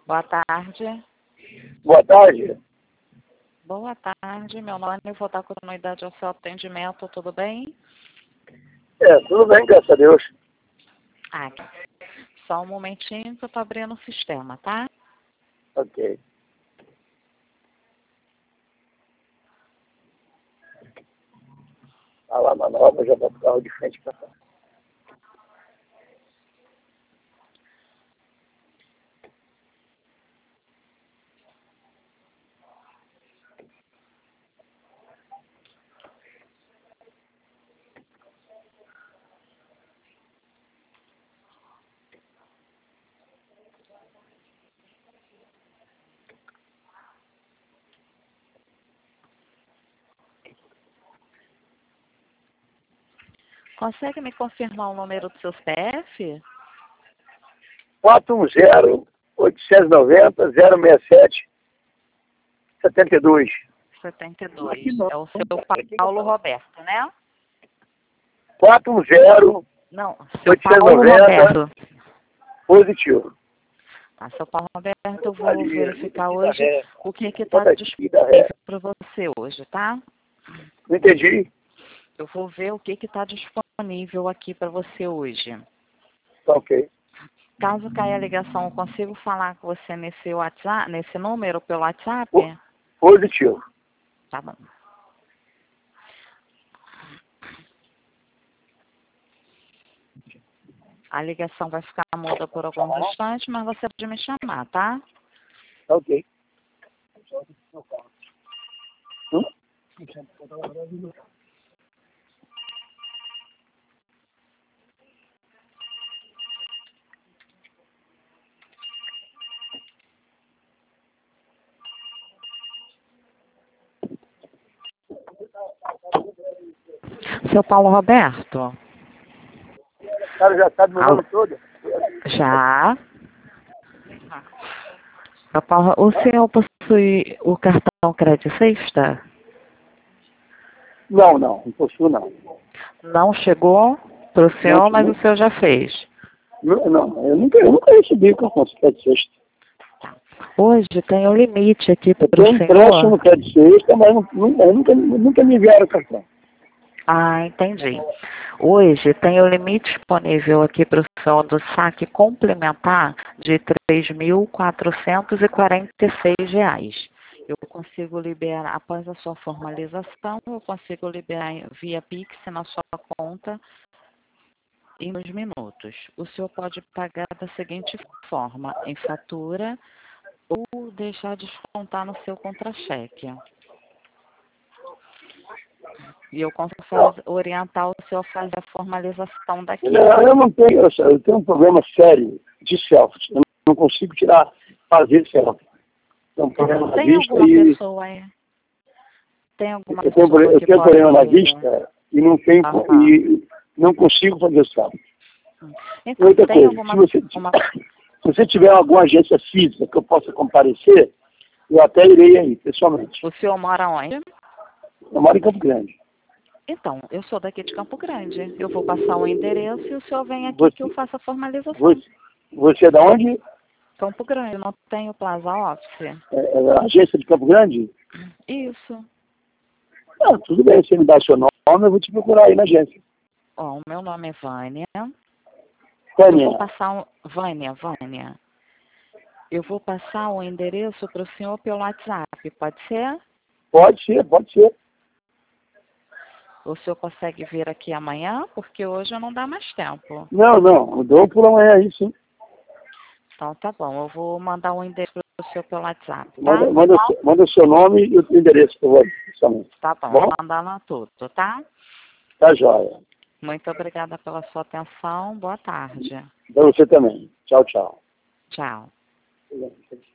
Boa tarde. Boa tarde. Boa tarde, meu nome é vou dar continuidade ao seu atendimento, tudo bem? Tudo bem, graças a Deus. Ah, só um momentinho que eu tô abrindo o sistema, tá? Ok. Tá lá na nova, já bota o carro de frente pra cá. Consegue me confirmar o número do seu CPF? 410-890-067-72. 72. É o seu Paulo Roberto, né? 410-890, Não, seu Paulo Roberto. positivo. Tá, seu Paulo Roberto, eu vou verificar hoje o que está Bota disponível para você hoje, tá? Não entendi. Eu vou ver o que está disponível aqui para você hoje. Tá ok. Caso caia a ligação, eu consigo falar com você nesse WhatsApp, nesse número pelo WhatsApp? Positivo. Tá bom. A ligação vai ficar muda por alguns instantes, mas você pode me chamar, tá? Tá ok. Seu Paulo Roberto? O cara já sabe meu nome todo? Já. Seu Paulo, o senhor possui o cartão Crédito Sexta? Não possuo não. Não chegou para o senhor, mas o senhor já fez. Não, eu nunca recebi o cartão de crédito sexta. Hoje tem um limite aqui Eu para o tenho empréstimo no senhor. crédito sexta, mas nunca me enviaram o cartão. Ah, entendi. Hoje tem o limite disponível aqui para o senhor do saque complementar de R$ 3.446. Eu consigo liberar, após a sua formalização, eu consigo liberar via Pix na sua conta em 2 minutos. O senhor pode pagar da seguinte forma, em fatura ou deixar descontar no seu contra-cheque. E eu consigo orientar o senhor a fazer a formalização daqui. Não, eu tenho um problema sério de selfie. Eu não consigo fazer selfie. Tem um problema na Tem vista alguma e pessoa aí? Tem alguma eu tenho pessoa que pode... problema na vista e não consigo fazer selfie. Então, Outra tem coisa, se você tiver alguma agência física que eu possa comparecer, eu até irei aí, pessoalmente. O senhor mora onde? Eu moro em Campo Grande. Então, eu sou daqui de Campo Grande. Eu vou passar o endereço e o senhor vem aqui que eu faço a formalização. Você é da onde? Campo Grande, não tenho Plaza Office? É a agência de Campo Grande? Isso. Ah, tudo bem, você me dá seu nome, eu vou te procurar aí na agência. Ó, o meu nome é Vânia. Vânia. Eu vou passar Vânia. Eu vou passar o endereço para o senhor pelo WhatsApp, pode ser? Pode ser. O senhor consegue vir aqui amanhã? Porque hoje não dá mais tempo. Não, eu dou por amanhã aí, sim. Então tá bom, eu vou mandar o endereço para o senhor pelo WhatsApp, tá? Manda o seu nome e o endereço, por favor. Tá bom, vou mandar lá tudo, tá? Tá jóia. Muito obrigada pela sua atenção, boa tarde. Para você também. Tchau. Tchau.